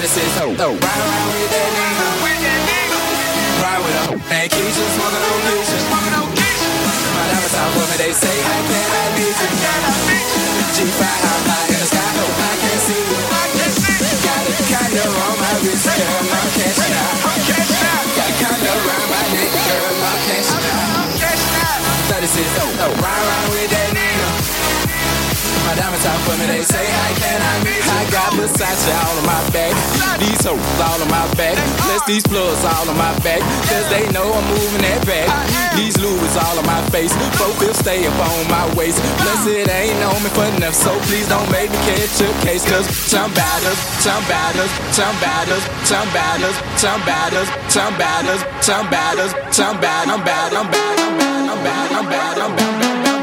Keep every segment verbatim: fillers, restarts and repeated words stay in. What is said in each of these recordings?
thirty-six, oh, oh. Ride around with that nigga. Ride with her. And Keisha smoking on Keisha. My diamonds out for me, they say, how can I meet you? G five out high in the sky, no, I can't see you. Got a condo on my wrist, girl, I'm cashing out. Got a condo around my neck, girl, I'm cashing out. thirty-six, oh, oh. Ride around with that nigga. My diamonds out for me, they say, how can I meet you? I got Versace all on my back, these hoes all on my back, plus these plugs all on my back, cause they know I'm moving that back. These Louis all on my face, four fifths stay up on my waist, plus it ain't on me for enough, so please don't make me catch a case, cause some batters, some batters, some batters, some batters, some batters, some batters, some batters, some bad, I'm bad, I'm bad, I'm bad, I'm bad, I'm bad, I'm bad.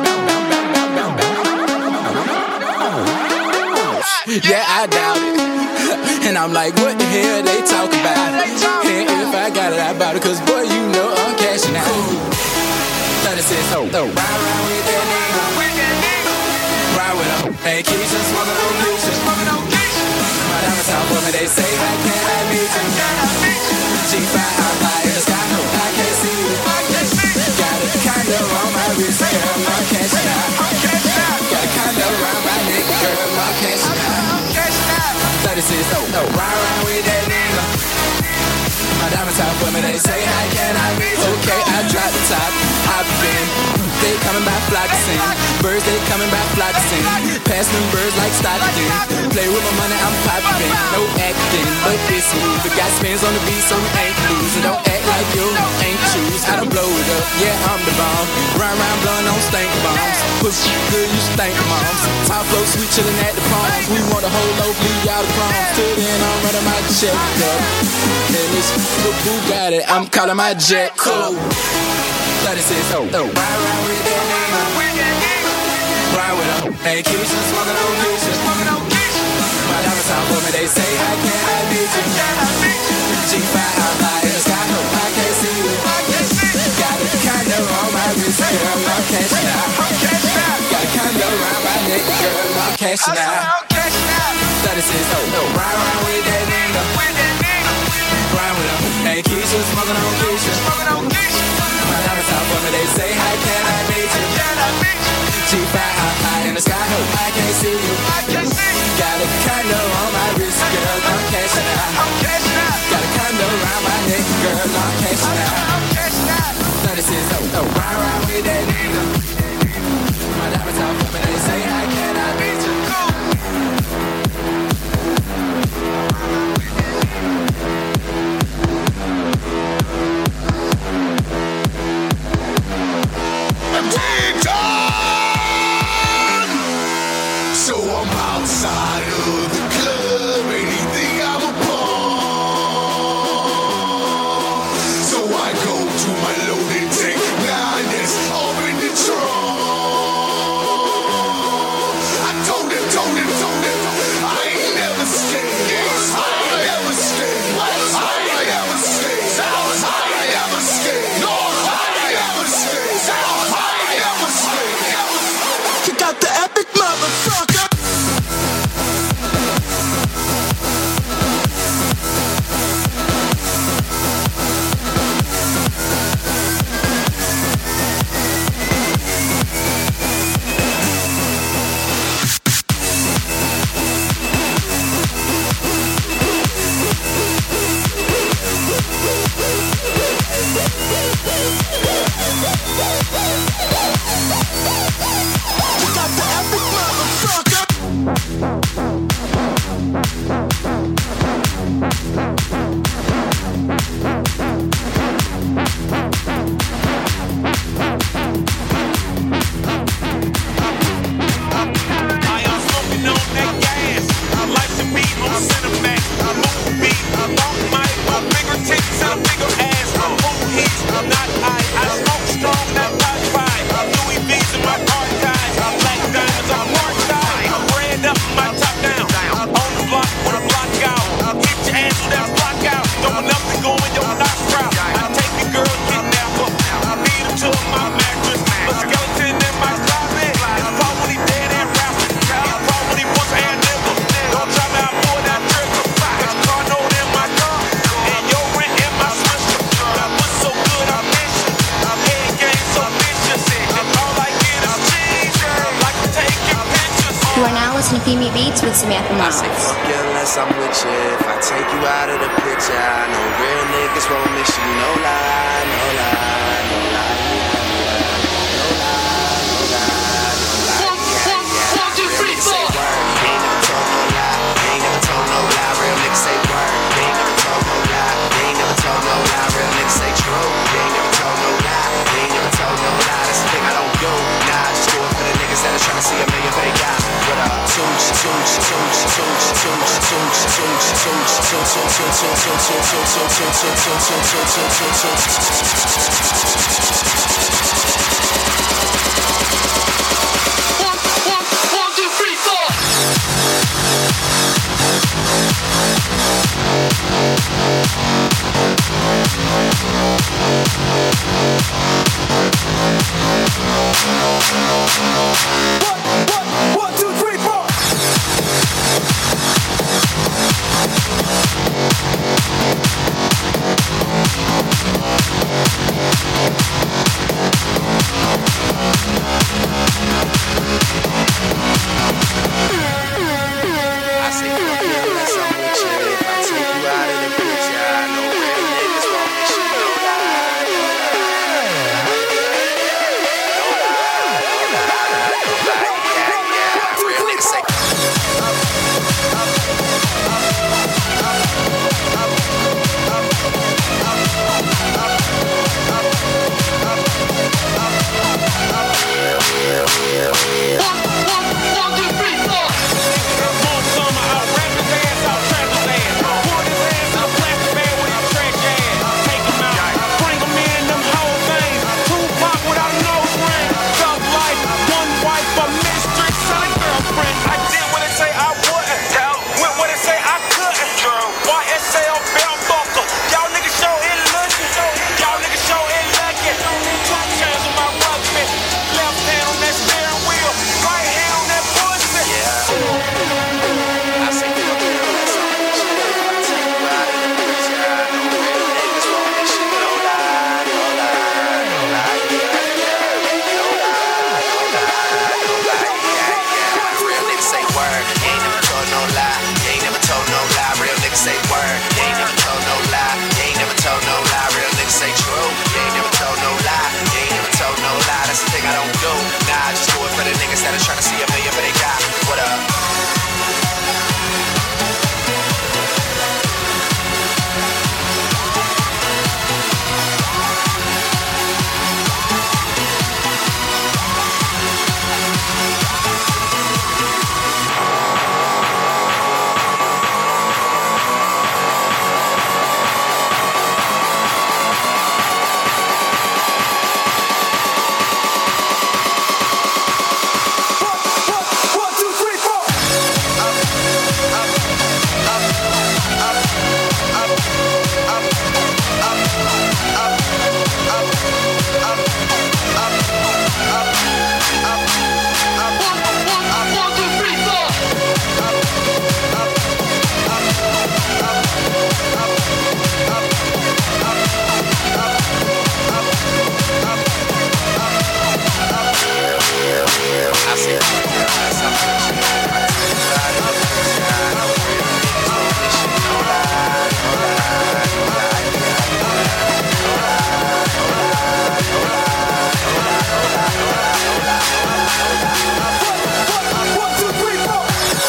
Yeah, I doubt it. And I'm like, what the hell they talk about? And if I got it, I bought it, cause boy, you know I'm cashing out. thirty-six, oh, oh. Ride around with that nigga. Ride with her. Hey, Keisha, smoking on Keisha. My diamonds out for me, they say, how can I meet you? G five out high in the sky, no, I can't see you. Got a condo on my wrist, girl, I'm cashing out. Got a condo around my neck, girl, I'm cashing out. thirty-six, oh, oh. Ride around with that nigga. My diamonds out for me, they say, how can I meet you? Okay, I drop the top, I've been. They coming by flocking, birds they coming by flocking. Pass them birds like Stockton. Play with my money, I'm popping. No acting, but it's smooth. But got spins on the beat, so we ain't losing. Don't act like you ain't choose. I done blow it up, yeah, I'm the bomb. Run around blowing on stank bombs. Push you good, you stank moms. Top flow, sweet chillin' at the palms. We want the whole loaf, leave y'all the crumbs. Till then, I'm running my check up. And it's the Bugatti, I'm calling my jet cool. thirty-six, oh, oh. Ride around with that nigga. Ride with her. Hey, Keisha, smoking on Keisha. My diamonds out for me, they say, how can I meet you? G five out high in the sky, no, I can't see you. Got a condo on my wrist, girl, I'm cashing out. Got a condo around my neck, girl, I'm cashing out. thirty-six, oh, oh. Ride around with that nigga. Ride with her. Hey, Keisha, smoking on Keisha. My diamonds out for me, they say, how can I meet you? G five out high in the sky, no, I can't see you. Got a condo on my wrist, girl, I'm cashing out. Got a condo around my neck, girl, I'm cashing out. thirty-six, oh, oh. Ride around with that nigga. My diamonds out for me, they say, how can I meet you? So I'm outside of the club, anything I'm upon. So I go to my loaded tank, nine that's up in the trunk. I told him, told him, told him, I ain't never stayed. I ain't never stayed. I ain't never stayed. I ain't never stayed. No, I ain't never stayed. I ain't never stayed. You got the epic motherfucker. Steamy Beats with Samantha I Miles. say fuck you unless I'm with you. If I take you out of the picture, I know real niggas won't miss you. No lie, no lie, no lie. No lie, no lie, no lie. One, one, one, two, three, four. They ain't never told no lie. They ain't never told no lie. Real niggas say word. They ain't never told no lie. They ain't never told no lie. Real niggas say true. They ain't never told no lie. They ain't never told no lie. That's the thing I don't do. Nah, I just do it for the niggas that are trying to see a million for they got. What up? Tooch, tooch, tooch, tooch, tooch, tooch, tooch, tooch, tooch, tooch, tooch, One, two, three, four. One, two, three, four. I say fuck you unless I'm with you. If I take you out of the picture, I know real niggas won't miss you. No lie, no lie, no lie, no lie, no lie. Yeah, yeah. Real niggas say. One, two, three, four. I say fuck you unless I'm with you. If I take you out of the picture, I know real niggas won't miss you. No lie, no lie, no lie. Yeah, yeah. No lie, no lie, no lie. Yeah, yeah. Real niggas say word. You ain't never told no lie. You ain't never told no lie. Real niggas say word. You ain't never told no lie. You ain't never told no lie. Real niggas say true. You ain't never told no lie. You ain't never told no lie. That's the thing I don't do. Nah, I just do it for the niggas that are trying to see a million, but they got. What up? One, two, three, four. One, two, three, four. I say fuck you unless I'm with you. If I take you out of the picture, I know real niggas won't miss you. No lie, no lie, no lie. Yeah, yeah. No lie, no lie, no lie, no lie, no lie, no lie, no lie, no lie. One, two, three, four.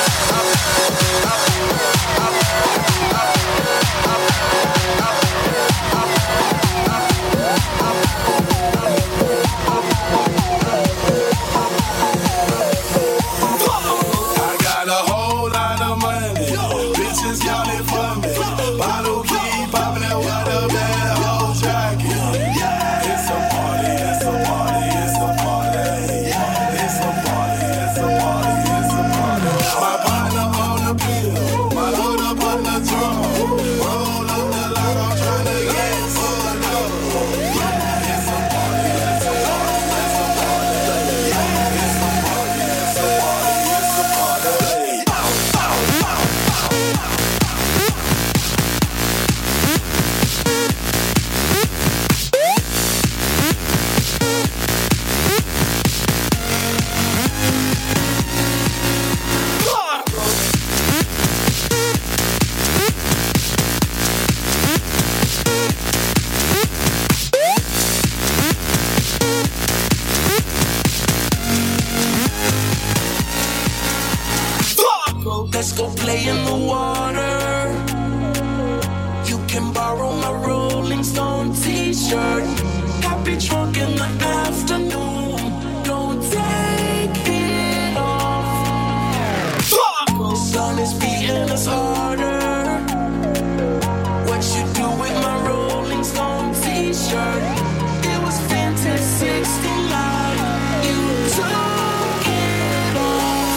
I got a whole lot of money. Bitches got it for me. Bottle keep popping that water, bad hoes jacking. It's a party, it's a party, it's a party. It's a party, it's a party, it's a party. My partner on the pill, my hood up on the drum. Roll up the lock, I'm tryna get fucked up. It's a party, it's a party, it's a party. It's a party, it's a party, it's a party. in the water. You can borrow my Rolling Stone t-shirt. Got me drunk in the afternoon. Don't take it off. Sun is beating us harder. What you do with my Rolling Stone t-shirt? It was vintage sixty-nine. You took it off.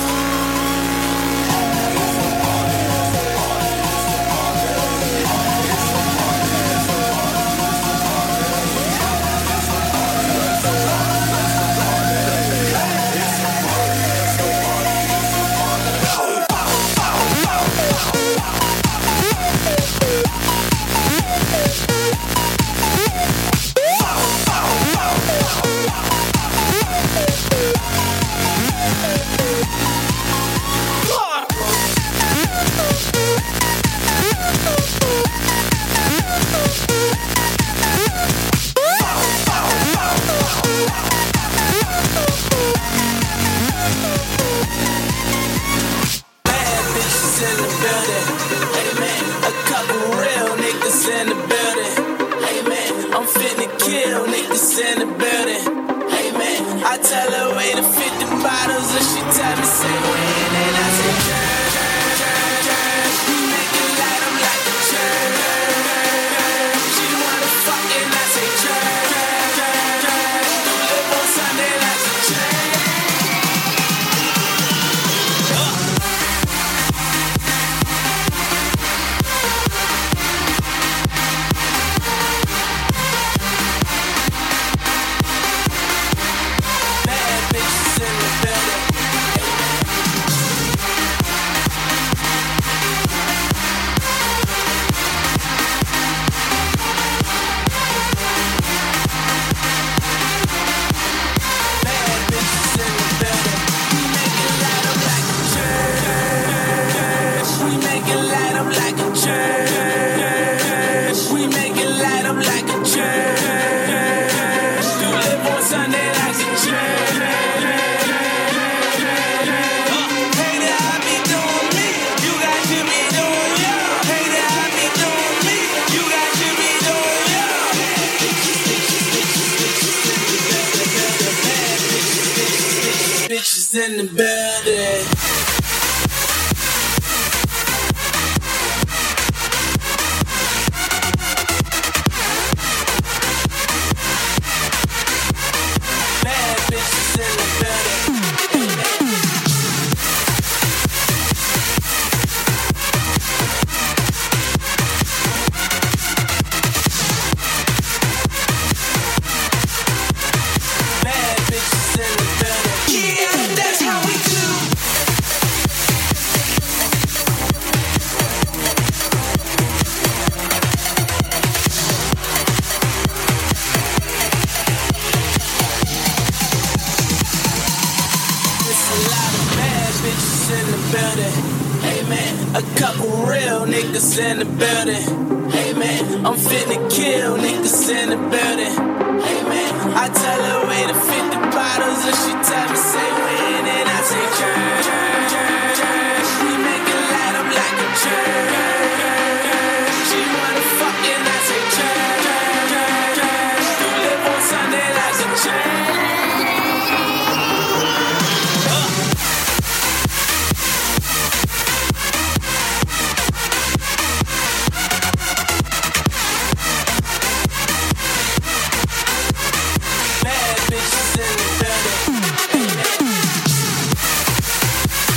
In the building. Bad bitches in the building. Bad bitches in the building. Yeah, that's how we do. It's a lot of bad bitches in the building. Hey man, a couple real niggas in the building. Hey man, I'm finna kill niggas in the building. Hey man, I tell her way to fifty bottles and she tell me say when and I say church, church, church, church. We make it light up like a church. She wanna fuck and I say church, church, church, church. You live on Sunday like a church. Bad bitches in the building.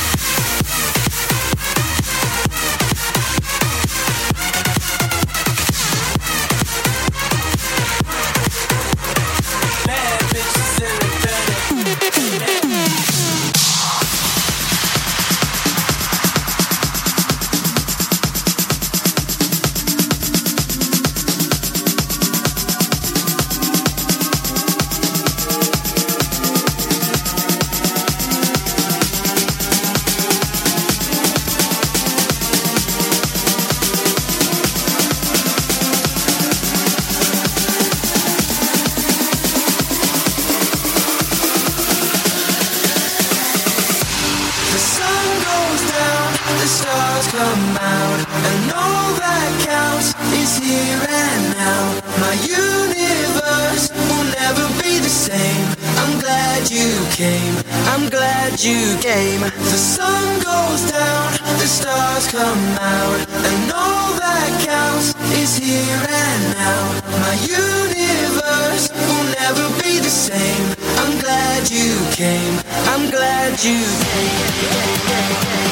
come out, and all that counts is here and now. My universe will never be the same. I'm glad you came, I'm glad you came. The sun goes down, the stars come out, and all that counts is here and now. My universe will never be the same. I'm glad you came, I'm glad you came.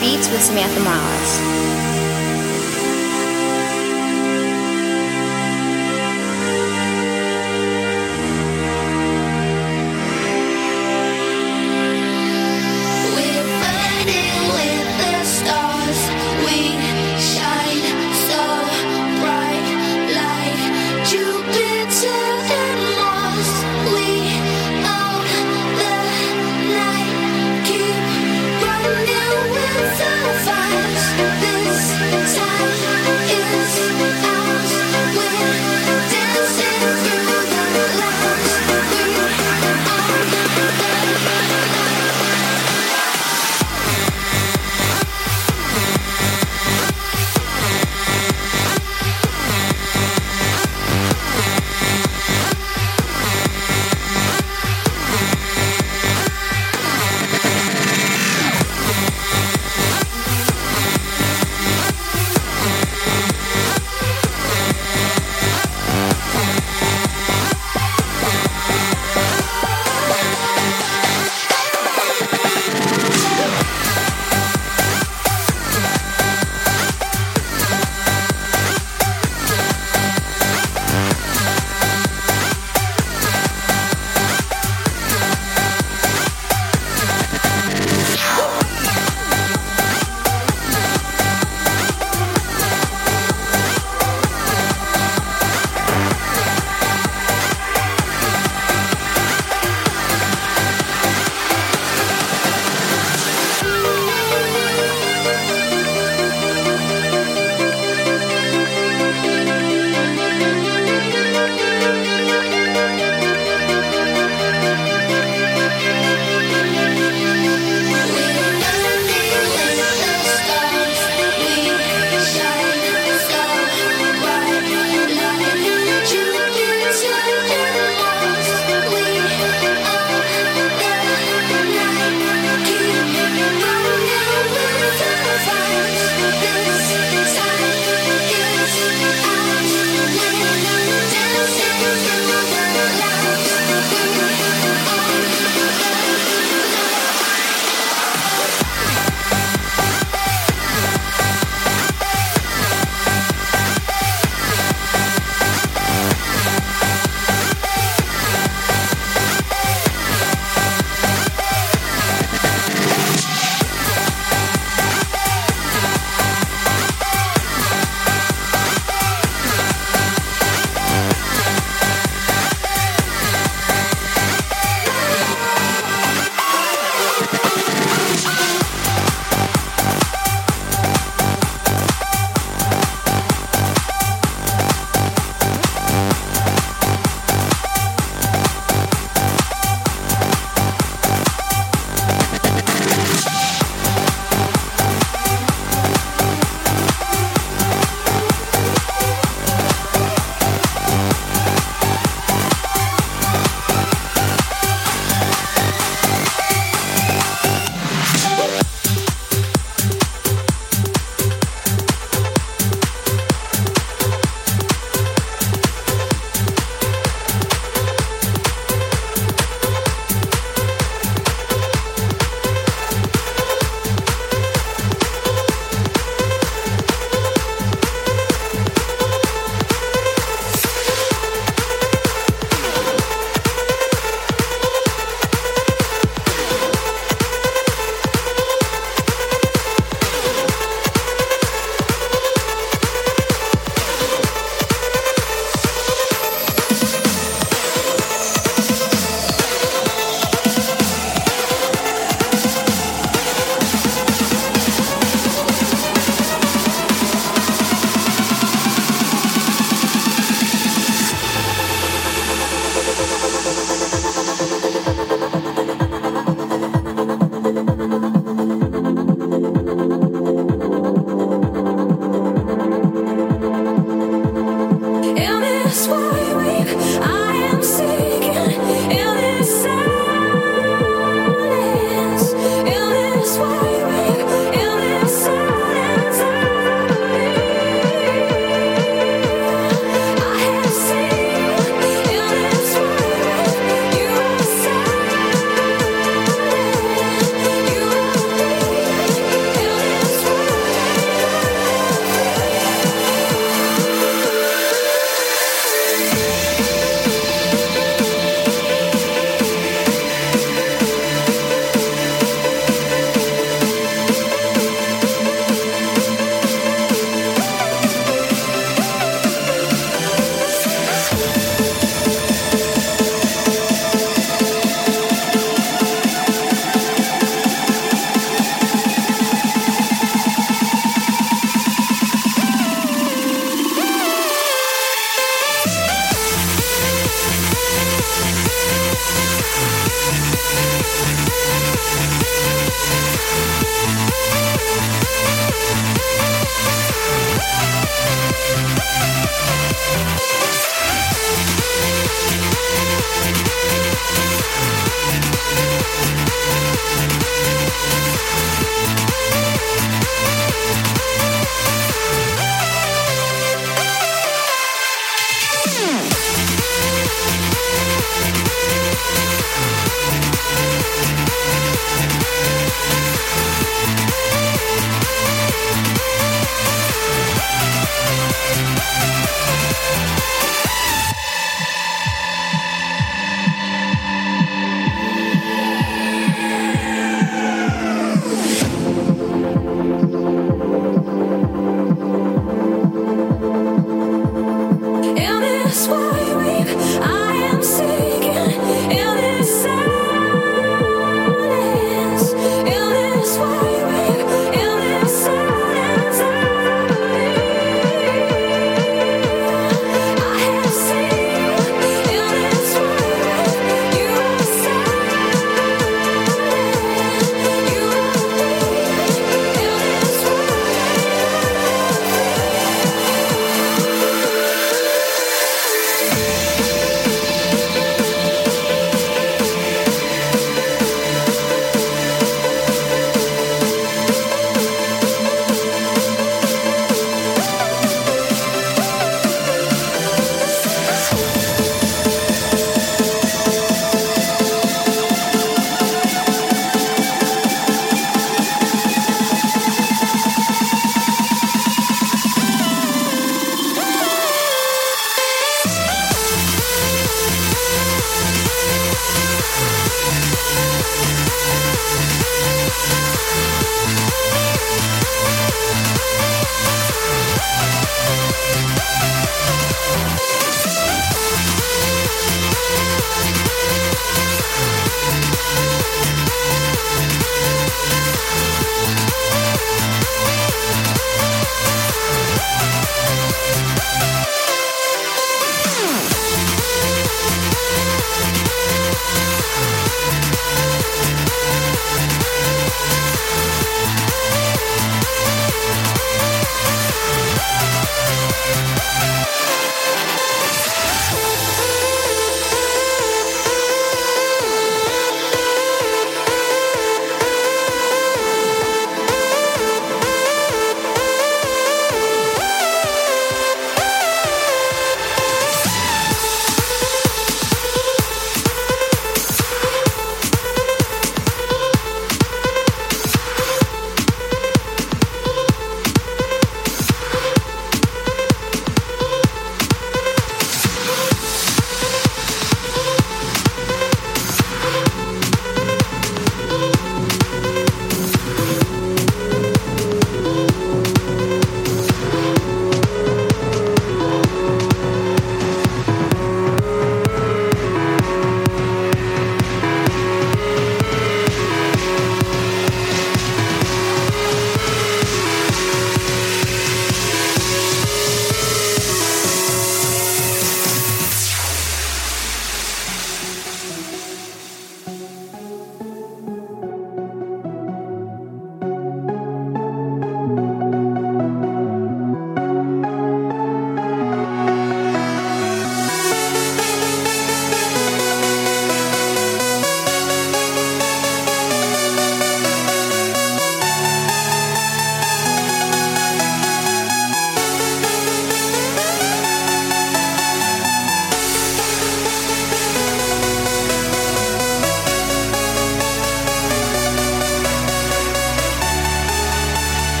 Beats with Samantha Morales. This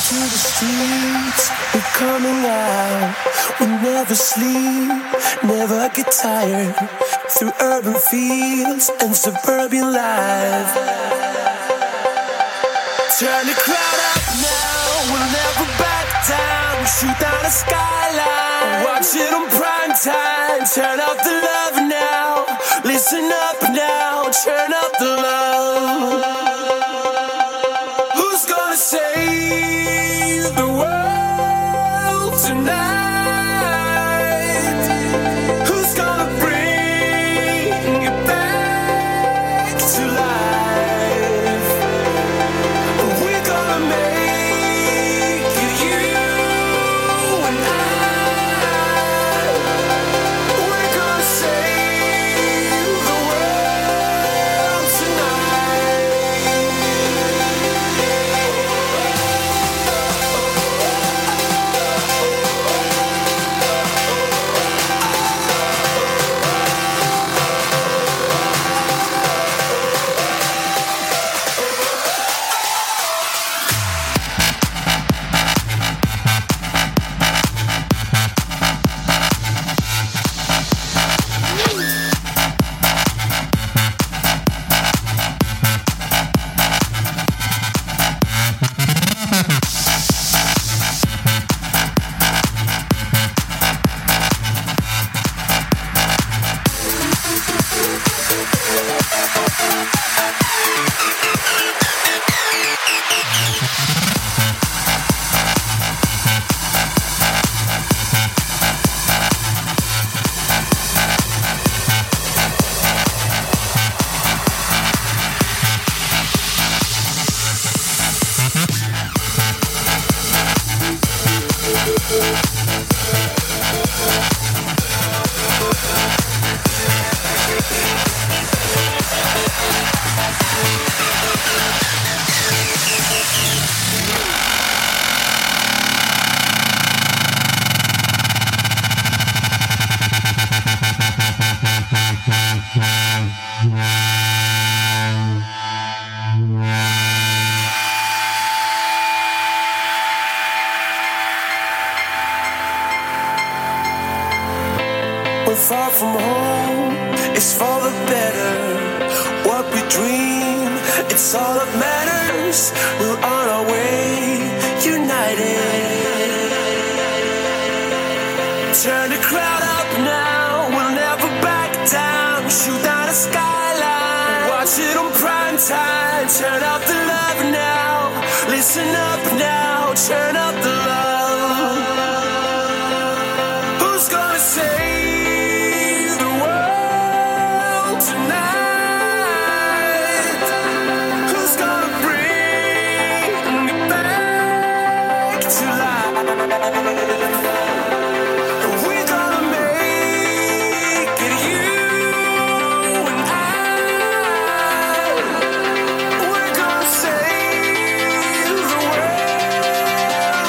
to the streets, we're coming out. We never sleep, never get tired. Through urban fields and suburban life. Turn the crowd up now, we'll never back down. Shoot down the skyline, watch it on prime time. Turn up the love now, listen up now. Turn up the love. Who's gonna save the world tonight? Who's gonna bring it back to life? We're gonna make it, you and I. We're gonna save the world tonight. We're far from home, it's for the better. What we dream, it's all that matters. We're on our way, united. Turn the crowd up now, we'll never back down. Shoot down the skyline, watch it on prime time. Turn up the love now, listen up now. Turn up the love. Who's gonna save the world tonight? Who's gonna bring it back to life? We're gonna make it, you and I. We're gonna save the world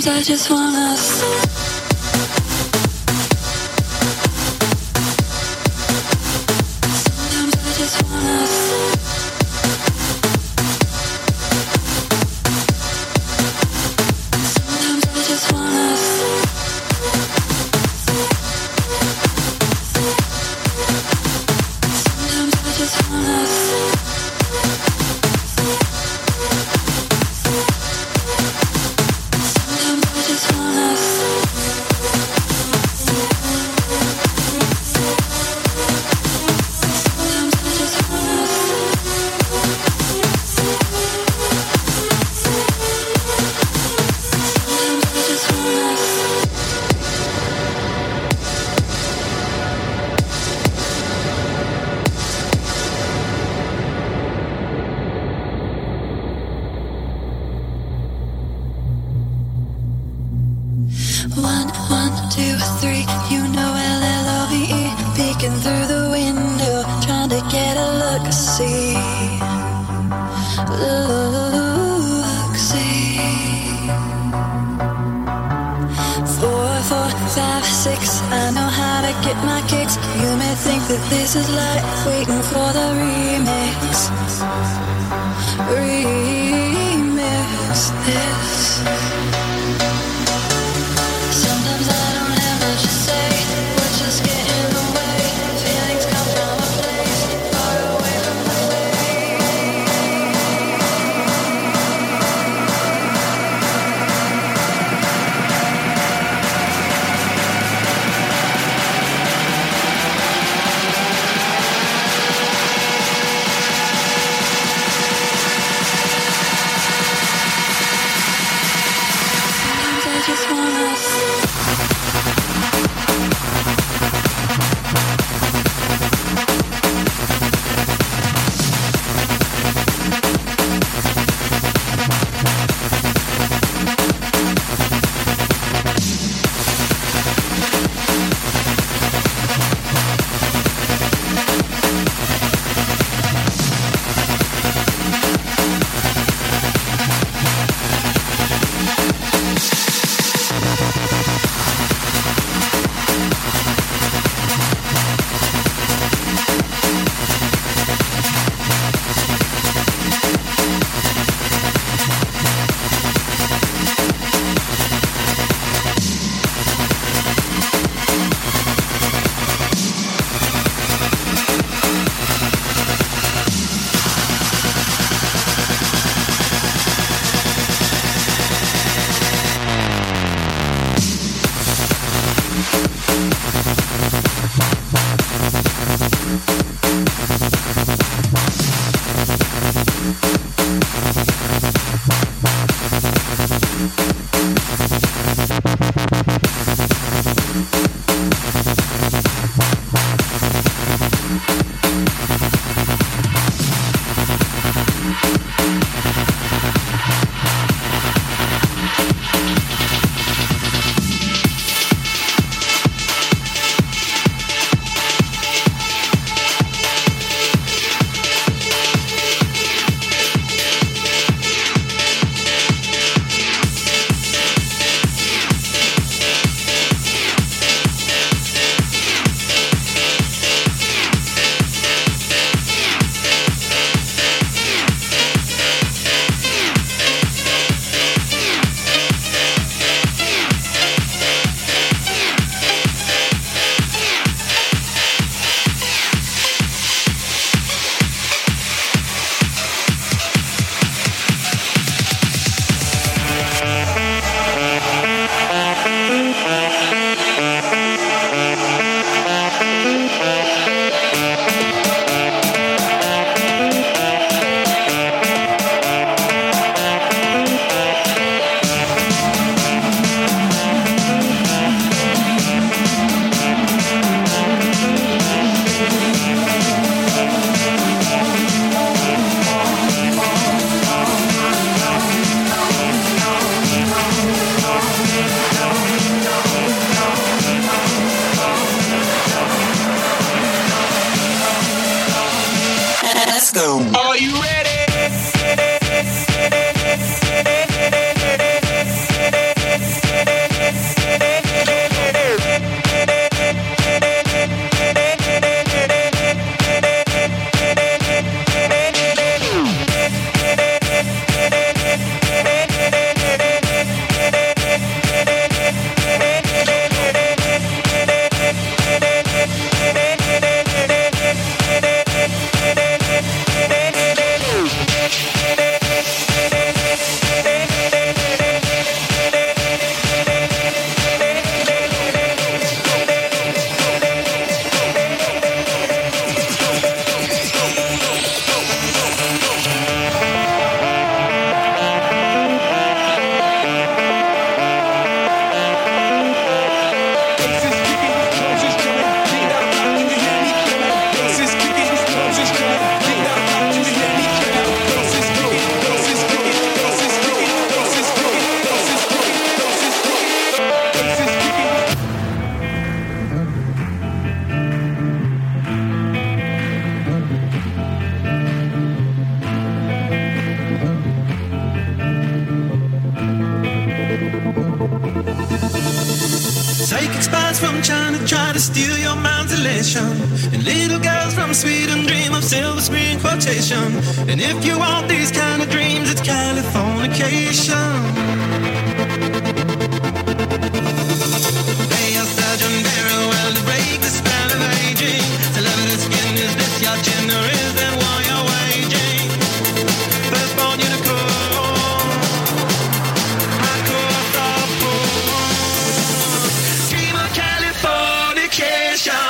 Sometimes I just wanna sleep. Sometimes I just wanna sleep. Sometimes I just wanna sleep. Sometimes I just wanna sleep. Sometimes I just wanna sleep. Sometimes I just wanna sleep. Sometimes I just wanna sleep. One, one, two, three, you know L L O V E. Peeking through the window, trying to get a look, see. Look, see. Four, four, five, six, I know how to get my kicks. You may think that this is like waiting for the remix. Remix this. Sometimes I don't have much to say. Words just get in the way. Feelings come from a place far away from the way. Sometimes I just wanna sleep. go. Are you ready? from China try to steal your mind's elation, and little girls from Sweden dream of silver screen quotation. And if you want these kind of dreams, it's Californication. They are Sergeant Barrow well to break the spell of aging. Celebrity skin, is this your gender? Is that why you're waging? Firstborn unicorn, my course of fools. Dream of Californication.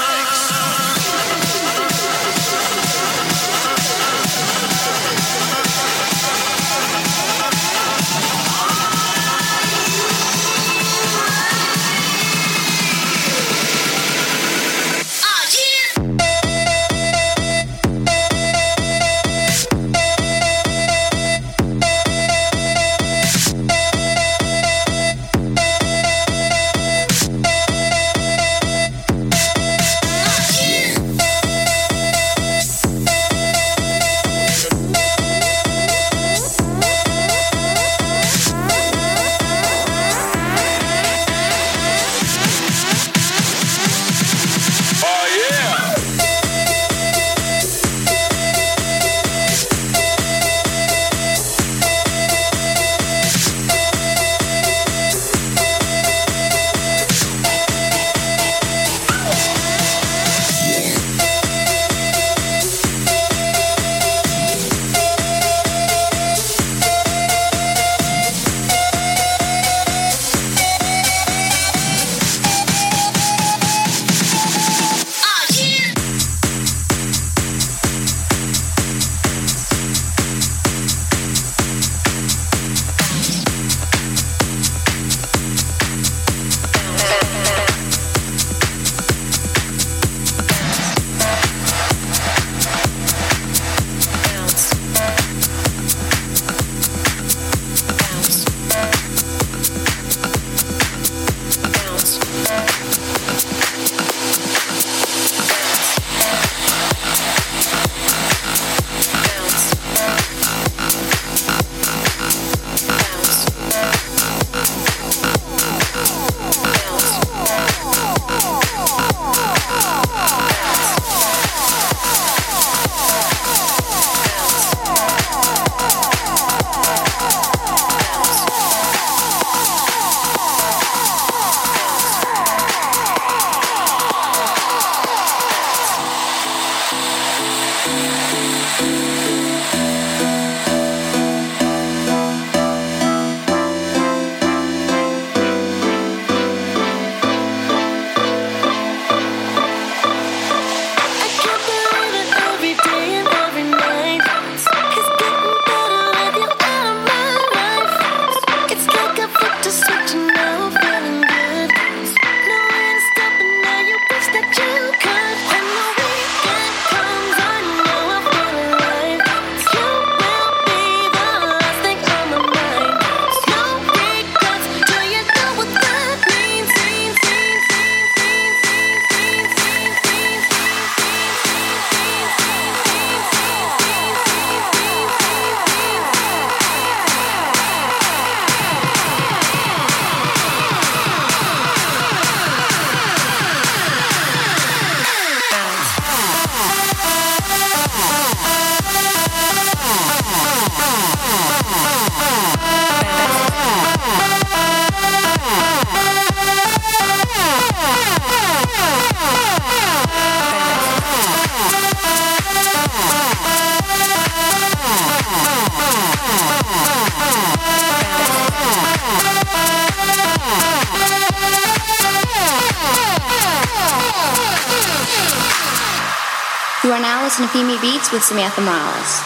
You are now listening to Femi Beats with Samantha Morales.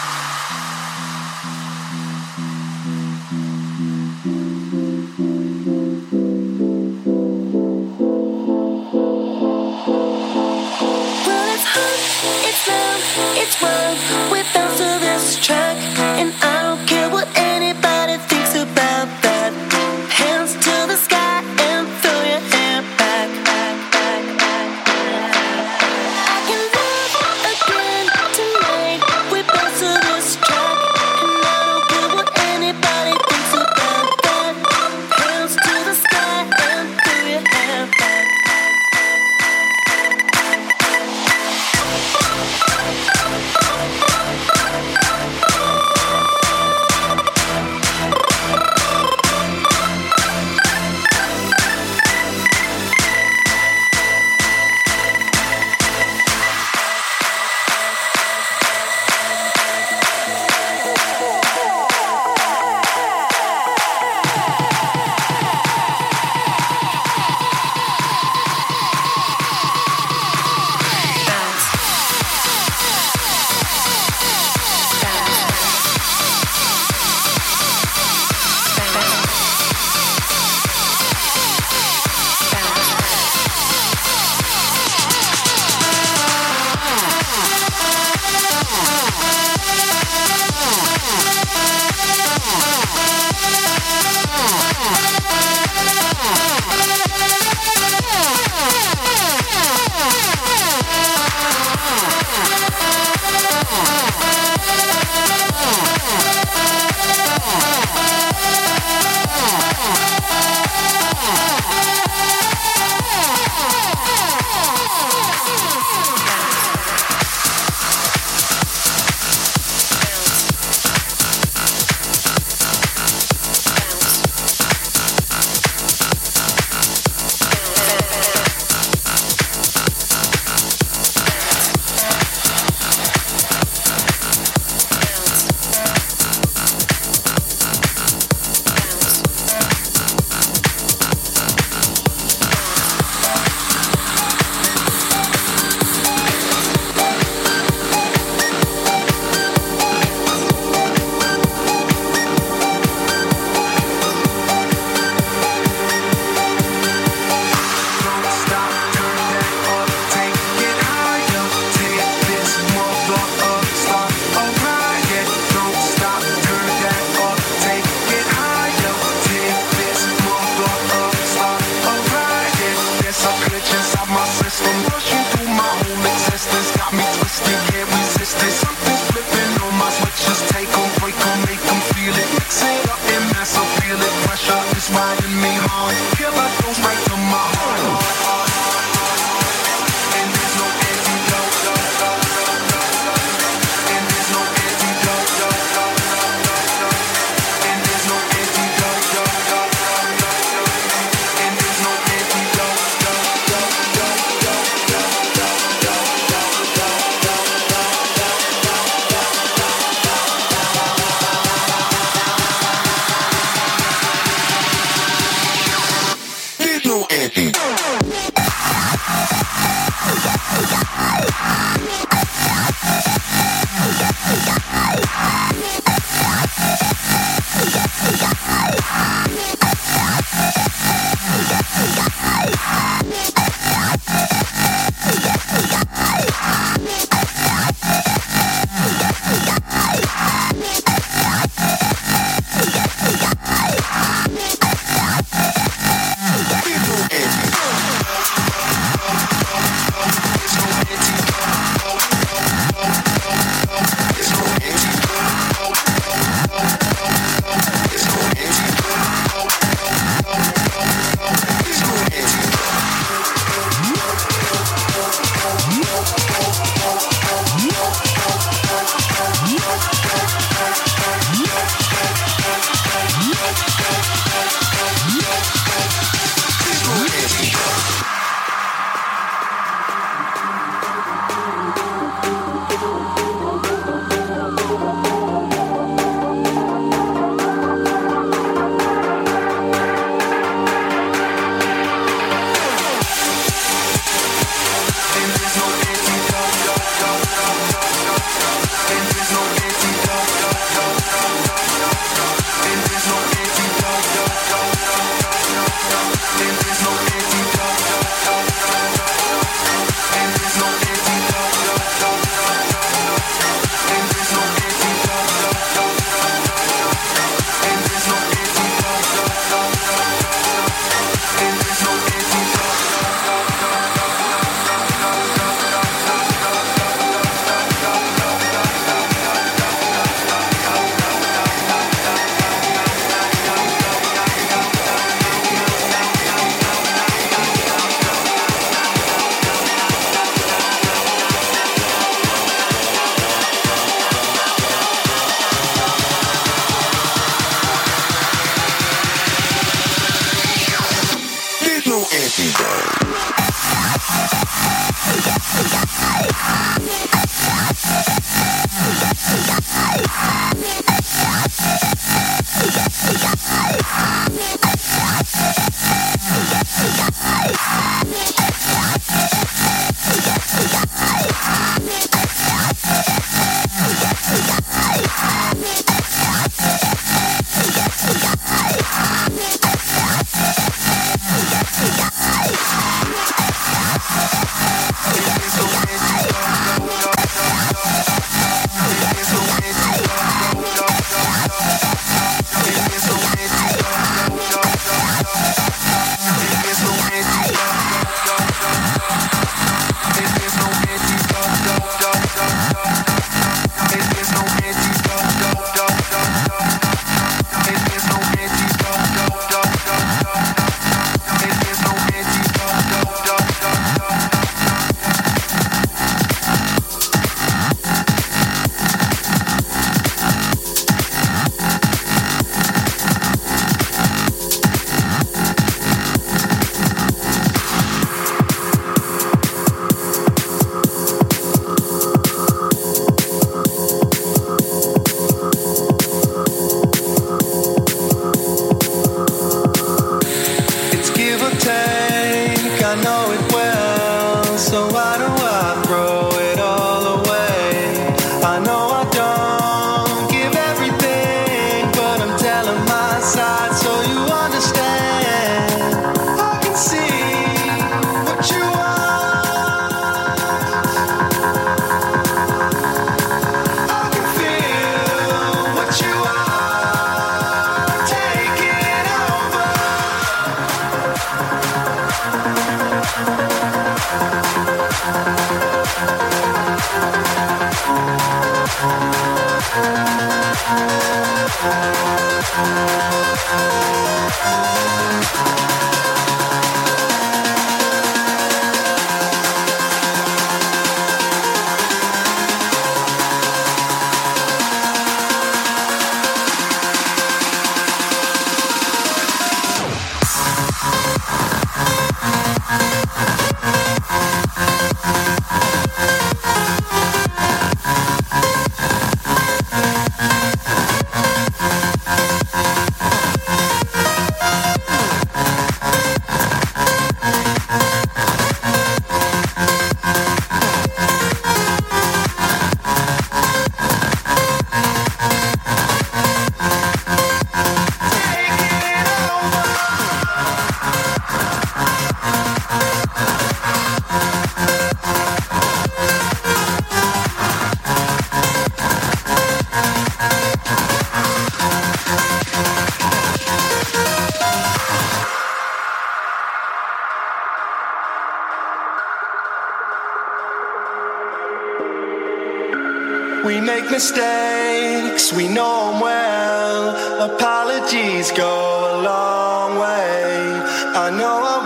Back. We make mistakes, we know them well. Apologies go a long way. I know I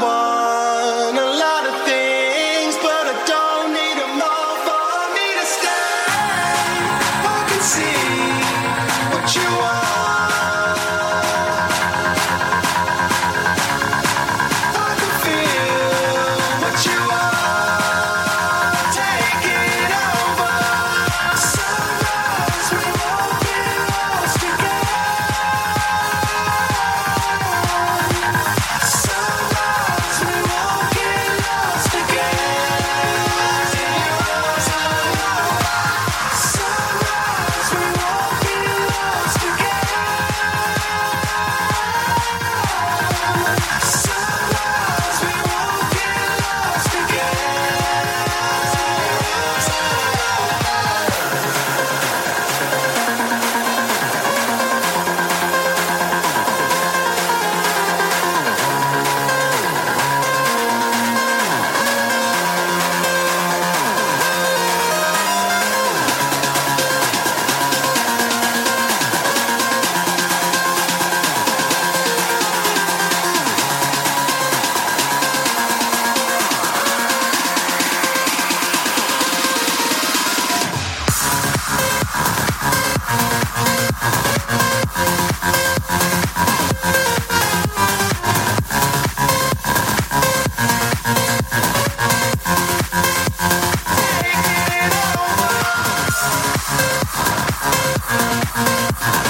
want a lot of things, but I don't need them all for me to stay. I can see what you want. I can feel what you are. Take it over. Sunrise, we won't be lost again. Bye.